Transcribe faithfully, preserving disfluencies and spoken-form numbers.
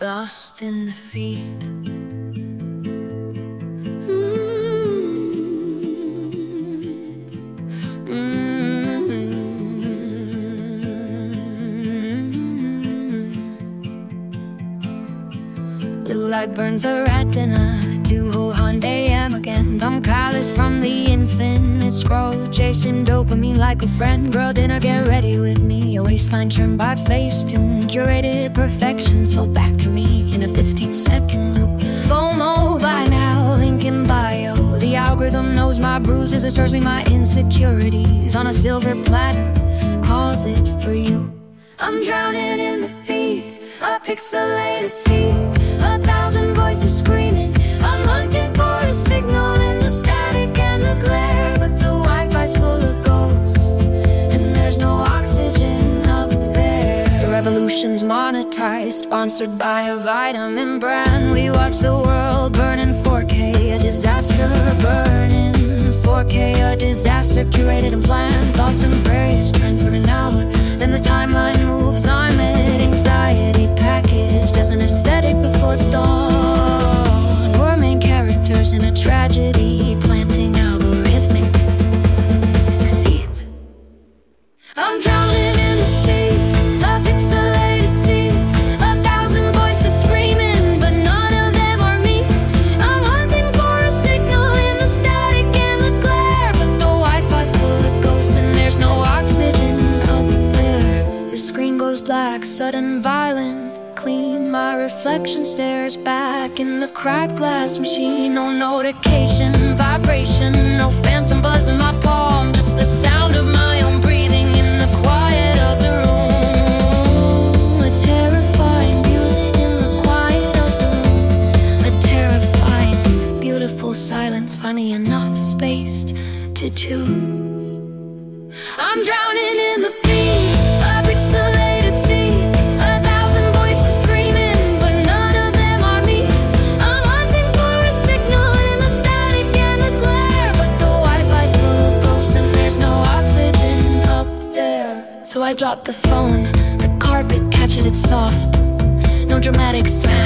lost in the feed. Blue light burns a retina, two oh Hyundai am again. I'm callous from the infinite scroll, chasing dopamine like a friend. Girl, dinner, get ready with me. Your waistline trimmed by Facetune, curated perfection, so back to me in a fifteen second loop. FOMO by now, link in bio. The algorithm knows my bruises, it serves me my insecurities on a silver platter, calls it for you. I'm drowning in the feed, a pixelated sea, a thousand voices screaming. I'm hunting for a signal in the static and the glare, but the Wi-Fi's full of ghosts, and there's no oxygen up there. The revolution's monetized, sponsored by a vitamin brand. We watch the world burn in four K, a disaster. Burn in four K, a disaster, curated and planned. Thoughts and prayers trend for an hour, then the timeline moves on. Anxiety packaged as an aesthetic before the dawn. We're main characters in a tragedy, planting algorithmic seeds. I'm drowning in the feed, a pixelated sea, a thousand voices screaming, but none of them are me. I'm hunting for a signal in the static and the glare, but the Wi-Fi's full of ghosts and there's no oxygen up there. The screen goes black, sudden, violent, clean. My reflection stares back in the cracked glass machine. No notification, vibration, no phantom buzz in my palm, just the sound of my own breathing in the quiet of the room. A terrifying beauty in the quiet of the room. A terrifying, beautiful silence, funny enough spaced to choose. I'm drowning in the feed, a pixelated sea, a thousand voices screaming, but none of them are me. I'm hunting for a signal in the static and the glare, but the Wi-Fi's full of ghosts and there's no oxygen up there. So I drop the phone, the carpet catches it soft. No dramatic sound,